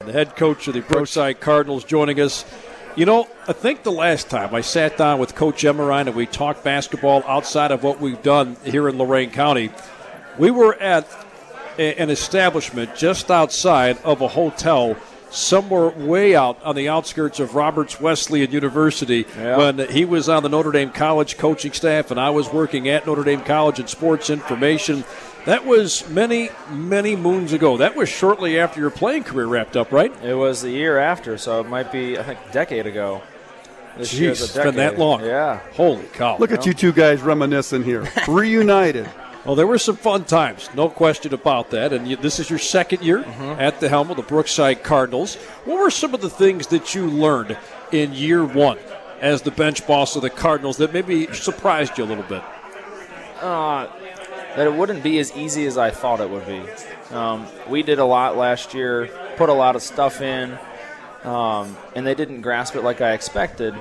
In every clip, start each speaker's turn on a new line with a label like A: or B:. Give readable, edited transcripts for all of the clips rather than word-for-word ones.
A: the head coach of the Brookside Cardinals, joining us. You know, I think the last time I sat down with Coach Emerine and we talked basketball outside of what we've done here in Lorain County, we were at an establishment just outside of a hotel somewhere way out on the outskirts of Roberts Wesleyan University when he was on the Notre Dame College coaching staff and I was working at Notre Dame College in sports information. That was many, many moons ago. That was shortly after your playing career wrapped up, right?
B: It was the year after, so it might be, I think, a decade ago.
A: Jeez, it's been that long.
B: Yeah.
A: Holy cow.
C: Look at you two guys reminiscing here. Reunited.
A: Well, there were some fun times, no question about that. And this is your second year at the helm of the Brookside Cardinals. What were some of the things that you learned in year one as the bench boss of the Cardinals that maybe surprised you a little bit?
B: That it wouldn't be as easy as I thought it would be. We did a lot last year, put a lot of stuff in, and they didn't grasp it like I expected.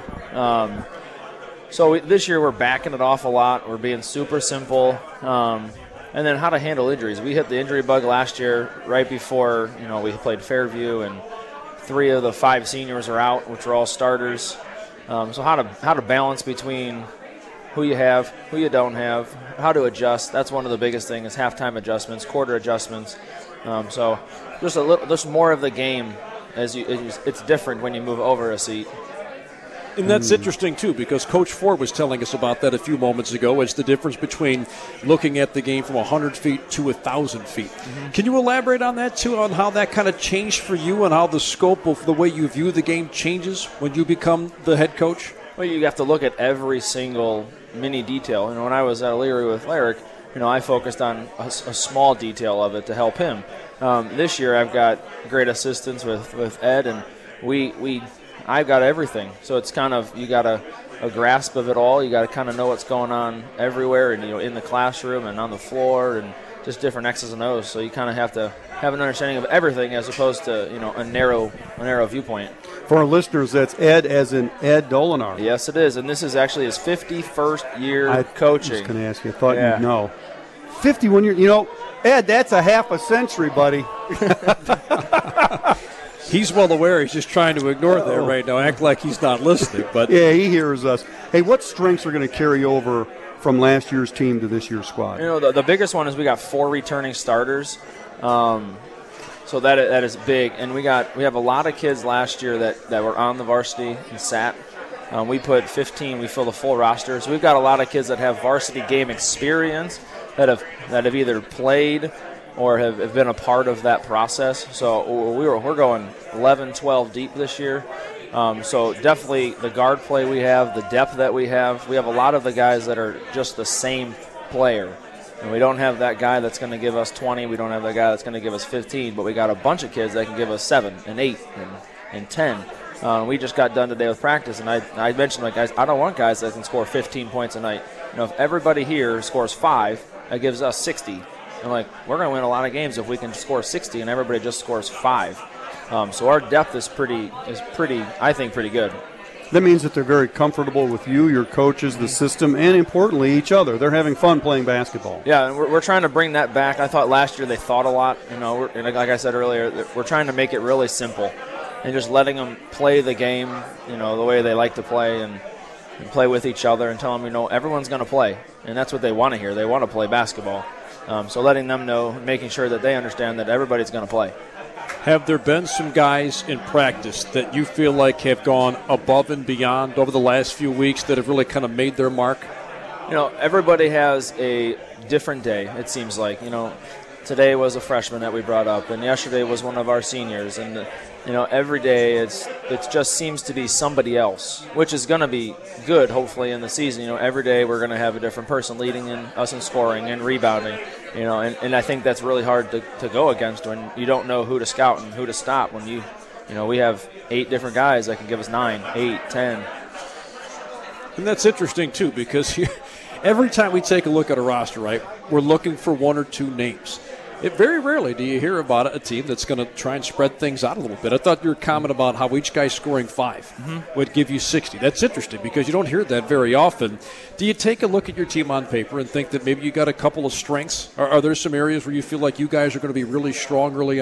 B: So this year we're backing it off a lot. We're being super simple. And then how to handle injuries. We hit the injury bug last year right before we played Fairview, and 3 of the 5 seniors are out, which are all starters. So how to balance between who you have, who you don't have, how to adjust. That's one of the biggest things is halftime adjustments, quarter adjustments. So just more of the game it's different when you move over a seat.
A: And that's interesting, too, because Coach Ford was telling us about that a few moments ago. It's the difference between looking at the game from 100 feet to 1,000 feet. Can you elaborate on that, too, on how that kind of changed for you and how the scope of the way you view the game changes when you become the head coach?
B: Well, you have to look at every single mini detail. When I was at Elyria with Lyric, I focused on a small detail of it to help him. This year I've got great assistance with Ed, and I've got everything. So it's kind of, you got a grasp of it all. You got to kind of know what's going on everywhere, and in the classroom and on the floor, and just different X's and O's. So you kind of have to have an understanding of everything as opposed to a narrow viewpoint.
C: For our listeners, that's Ed as in Ed Dolinar.
B: Yes, it is, and this is actually his 51st year coaching.
C: I was going to ask you. I thought you'd know. 51 years. Ed, that's a half a century, buddy.
A: He's well aware. He's just trying to ignore that right now, act like he's not listening. But
C: yeah, he hears us. Hey, what strengths are going to carry over from last year's team to this year's squad?
B: The biggest one is we got 4 returning starters. So that is big. And we have a lot of kids last year that were on the varsity and sat. We put 15. We filled a full roster. So we've got a lot of kids that have varsity game experience that have either played or have been a part of that process. So we're going 11, 12 deep this year. So definitely the guard play we have, the depth that we have a lot of the guys that are just the same player. And we don't have that guy that's going to give us 20. We don't have that guy that's going to give us 15. But we got a bunch of kids that can give us 7 and 8 and 10. We just got done today with practice, and I mentioned, guys, I don't want guys that can score 15 points a night. If everybody here scores 5, that gives us 60. And we're going to win a lot of games if we can score 60 and everybody just scores 5. So our depth is pretty, I think, pretty good.
C: That means that they're very comfortable with you, your coaches, the system, and importantly, each other. They're having fun playing basketball.
B: Yeah, and we're trying to bring that back. I thought last year they thought a lot. And like I said earlier, we're trying to make it really simple and just letting them play the game, the way they like to play and play with each other and tell them, everyone's going to play. And that's what they want to hear. They want to play basketball. So letting them know, making sure that they understand that everybody's going to play.
A: Have there been some guys in practice that you feel like have gone above and beyond over the last few weeks that have really kind of made their mark?
B: Everybody has a different day, it seems like. Today was a freshman that we brought up, and yesterday was one of our seniors. And, every day it just seems to be somebody else, which is going to be good, hopefully, in the season. Every day we're going to have a different person leading us in scoring and rebounding. And I think that's really hard to go against when you don't know who to scout and who to stop. When we have 8 different guys that can give us 9, 8, 10.
A: And that's interesting, too, because every time we take a look at a roster, right, we're looking for 1 or 2 names. Very rarely do you hear about a team that's going to try and spread things out a little bit. I thought your comment about how each guy scoring 5 would give you 60. That's interesting because you don't hear that very often. Do you take a look at your team on paper and think that maybe you got a couple of strengths? Are there some areas where you feel like you guys are going to be really strong early on?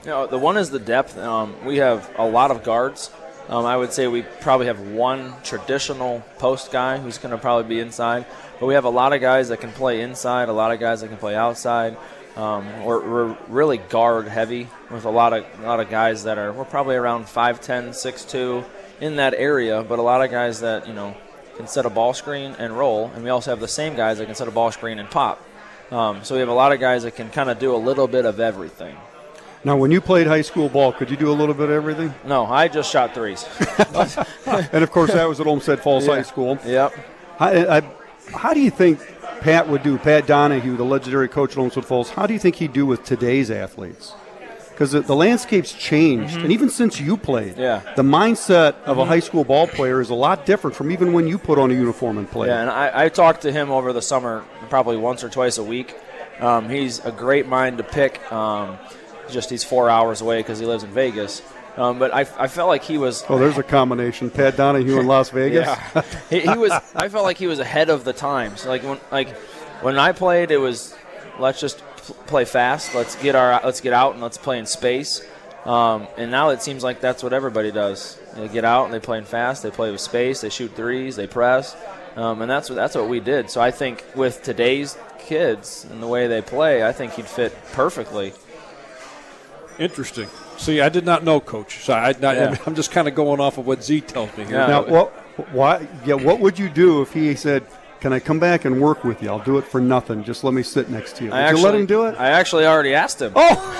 B: The one is the depth. We have a lot of guards. I would say we probably have one traditional post guy who's going to probably be inside. But we have a lot of guys that can play inside, a lot of guys that can play outside. We're really guard heavy with a lot of guys that we're probably around 5'10", 6'2", in that area, but a lot of guys that can set a ball screen and roll, and we also have the same guys that can set a ball screen and pop. So we have a lot of guys that can kind of do a little bit of everything.
C: Now, when you played high school ball, could you do a little bit of everything?
B: No, I just shot threes.
C: And, of course, that was at Olmsted Falls High School.
B: Yep.
C: How do you think Pat would do, Pat Donahue, the legendary coach at Olmsted Falls, how do you think he'd do with today's athletes? Because the landscape's changed, and even since you played, the mindset of a high school ball player is a lot different from even when you put on a uniform and played.
B: Yeah, and I talked to him over the summer probably once or twice a week. He's a great mind to pick. He's 4 hours away because he lives in Vegas. But I felt like he was.
C: Oh, there's a combination: Pat Donahue in Las Vegas.
B: Yeah, he was. I felt like he was ahead of the times. When I played, it was let's just play fast. Let's get out and let's play in space. And now it seems like that's what everybody does. They get out and they play in fast. They play with space. They shoot threes. They press. And that's what we did. So I think with today's kids and the way they play, I think he'd fit perfectly.
A: Interesting. See, I did not know, Coach. So I'm just kind of going off of what Z tells me here.
B: Yeah.
C: Now, what would you do if he said, "Can I come back and work with you? I'll do it for nothing. Just let me sit next to you." Would you let him do it?
B: I actually already asked him.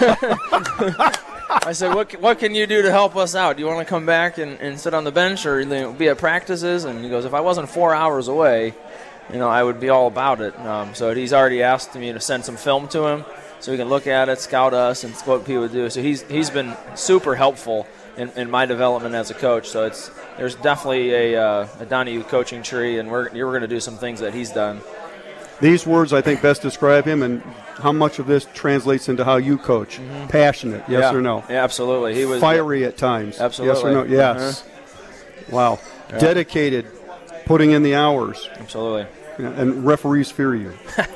C: Oh!
B: I said, what can you do to help us out? Do you want to come back and sit on the bench or be at practices? And he goes, if I wasn't 4 hours away, I would be all about it. So he's already asked me to send some film to him so he can look at it, scout us, and what he would do. So he's been super helpful in my development as a coach. So there's definitely a Donahue coaching tree, and we're going to do some things that he's done.
C: These words, I think, best describe him, and how much of this translates into how you coach. Mm-hmm. Passionate, yes or no?
B: Yeah, absolutely. He was
C: fiery at times.
B: Absolutely.
C: Yes or no? Yes. Uh-huh. Wow. Yeah. Dedicated, putting in the hours.
B: Absolutely.
C: Yeah, and referees fear you.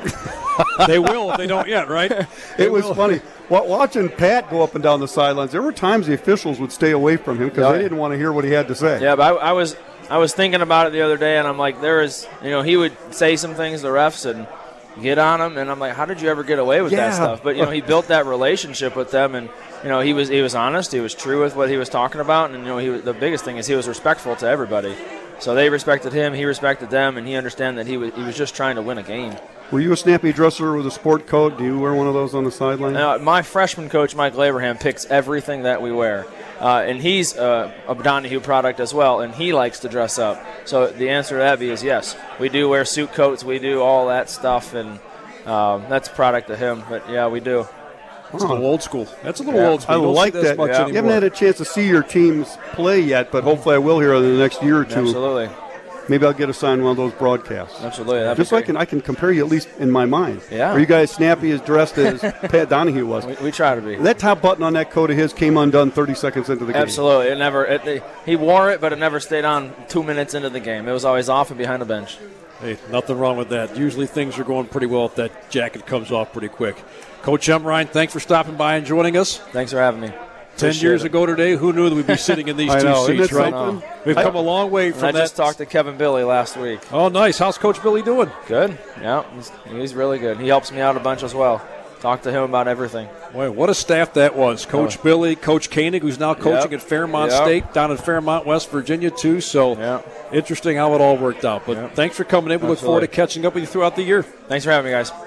A: They will if they don't yet, right?
C: It was funny. Watching Pat go up and down the sidelines, there were times the officials would stay away from him because they didn't want to hear what he had to say.
B: Yeah, but I was thinking about it the other day, and I'm like, he would say some things to refs and get on them, and I'm like, how did you ever get away with that stuff? But he built that relationship with them, and he was honest, he was true with what he was talking about, and the biggest thing is he was respectful to everybody. So they respected him, he respected them, and he understood that he was just trying to win a game.
C: Were you a snappy dresser with a sport coat? Do you wear one of those on the sideline?
B: My freshman coach, Mike Laberham, picks everything that we wear. And he's a Donahue product as well, and he likes to dress up. So the answer to that is yes. We do wear suit coats. We do all that stuff, and that's a product of him. But, yeah, we do.
A: It's a little old school. That's a little old school.
C: I like that.
A: Much
C: You haven't had a chance to see your teams play yet, but hopefully I will here in the next year or two.
B: Absolutely.
C: Maybe I'll get assigned one of those broadcasts.
B: Absolutely.
C: Just so I can compare you at least in my mind.
B: Yeah.
C: Are you guys snappy as dressed as Pat Donahue was?
B: We try to be.
C: That top button on that coat of his came undone 30 seconds into the game.
B: Absolutely. He wore it, but it never stayed on 2 minutes into the game. It was always off and behind the bench.
A: Hey, nothing wrong with that. Usually things are going pretty well if that jacket comes off pretty quick. Coach Emrine, thanks for stopping by and joining us.
B: Thanks for having me.
A: 10 years ago today, who knew that we'd be sitting in these two seats, right? We've come a long way from that.
B: I just talked to Kevin Billy last week.
A: Oh, nice. How's Coach Billy doing?
B: Good. Yeah, he's really good. He helps me out a bunch as well. Talk to him about everything.
A: Boy, what a staff that was. Coach Billy, Coach Koenig, who's now coaching at Fairmont State, down in Fairmont, West Virginia, too. So interesting how it all worked out. But thanks for coming in. We look forward to catching up with you throughout the year.
B: Thanks for having me, guys.